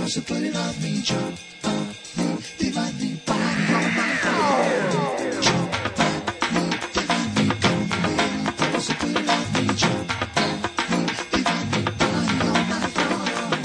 closer, put it on me, Giovanni, Divani, body on my own. Giovanni, Divani, come a little closer, put it on me, Giovanni, Divani, body on my own.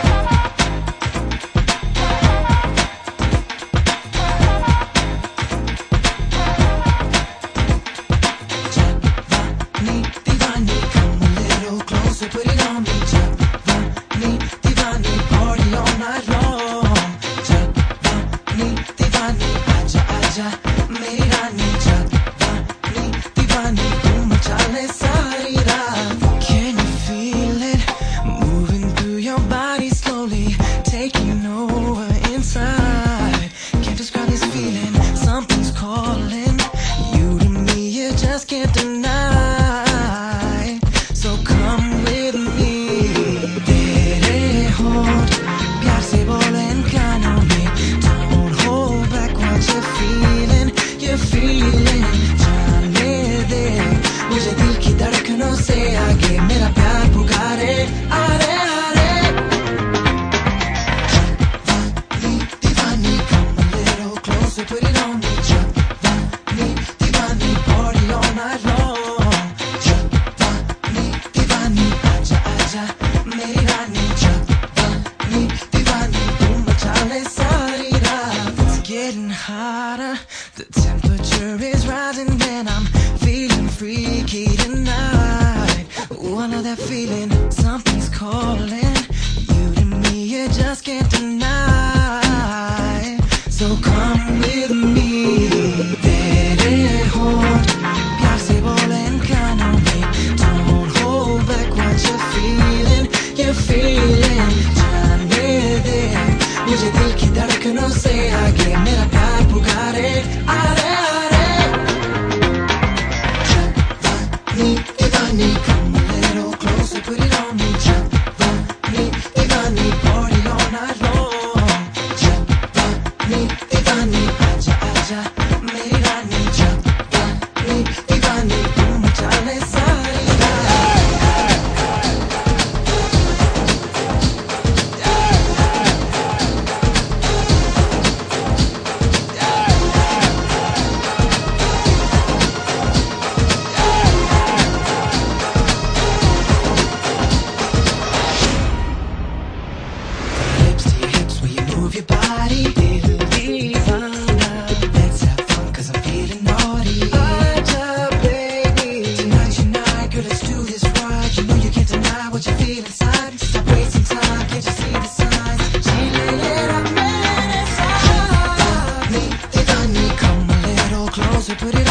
Giovanni, Divani, come a little closer, put it on me, Giovanni, Divani, party all night long. Giovanni, Divani, aja aja, meri rani. Giovanni, Divani, tu macha le sari raat. Can you feel it moving through your body slowly, taking over inside? Can't describe this feeling. Something's calling you to me, you just can't deny. So come with me. तेरे होंठ प्यार से बोले कानों में. Don't hold back what you're feeling, you're feeling. जाने दे मुझे दिल की धड़कनों से आगे, मेरा प्यार पुकारे. अरे अरे Giovanni, Divani, come a little closer, put it on me. Giovanni, Divani, party all night long. Giovanni, Divani, aja aja, meri rani. Giovanni, Divani, tu macha le sari raat. It's getting hotter, the temperature is rising, and I'm feeling freaky tonight. Ooh, I love that feeling. Something's calling you to me, you just can't deny. So come with me. तेरे होंठ प्यार से बोले कानों में. Don't hold back what you're feeling, you're feeling. जाने दे मुझे दिल की धड़कनों से आगे, मेरा प्यार पुकारे. अरे अरे Giovanni, Divani, come a little closer, put it on me. Giovanni, Divani, party all night long. Giovanni, Divani, aja aja, meri rani. Giovanni, Divani, tu macha le sari raat. Lips to your hips when you move your body. Little divana, let's have fun 'cause I'm feeling naughty. Aja baby, tonight's your night, girl, let's do this right. You know you can't deny what you feel inside. Stop wasting time, can't you see the signs? Giovanni, Divani, come a little closer, put it